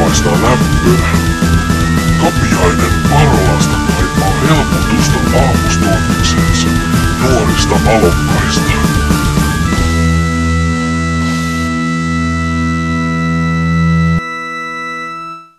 paistaa lämpöä. Kapiainen Marlasta kaipaa helpotusta aamustoimikseensa nuorista alokkaista.